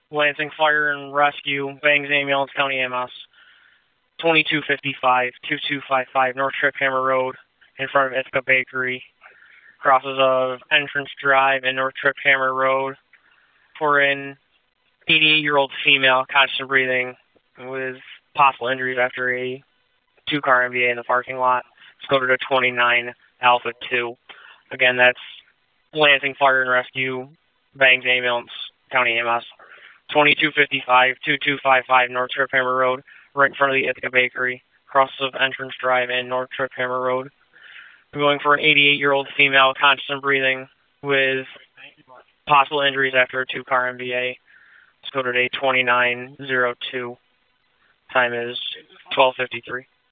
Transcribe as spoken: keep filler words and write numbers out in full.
Lansing Fire and Rescue, Bangs Ambulance, County E M S. twenty-two fifty-five, twenty-two fifty-five North Trip Hammer Road in front of Ithaca Bakery. Crosses of Entrance Drive and North Trip Hammer Road for an eighty-eight-year-old female, constant breathing, with possible injuries after a two-car M V A in the parking lot. Let's go to twenty-nine Alpha two. Again, that's Lansing Fire and Rescue, Bangs Ambulance, County E M S. twenty-two fifty-five, twenty-two fifty-five North Trip Hammer Road, right in front of the Ithaca Bakery. Crosses of Entrance Drive and North Trip Hammer Road. We're going for an eighty-eight-year-old female, constant breathing, with possible injuries after a two-car M V A. Let's go to day twenty-nine oh two. Time is twelve fifty-three.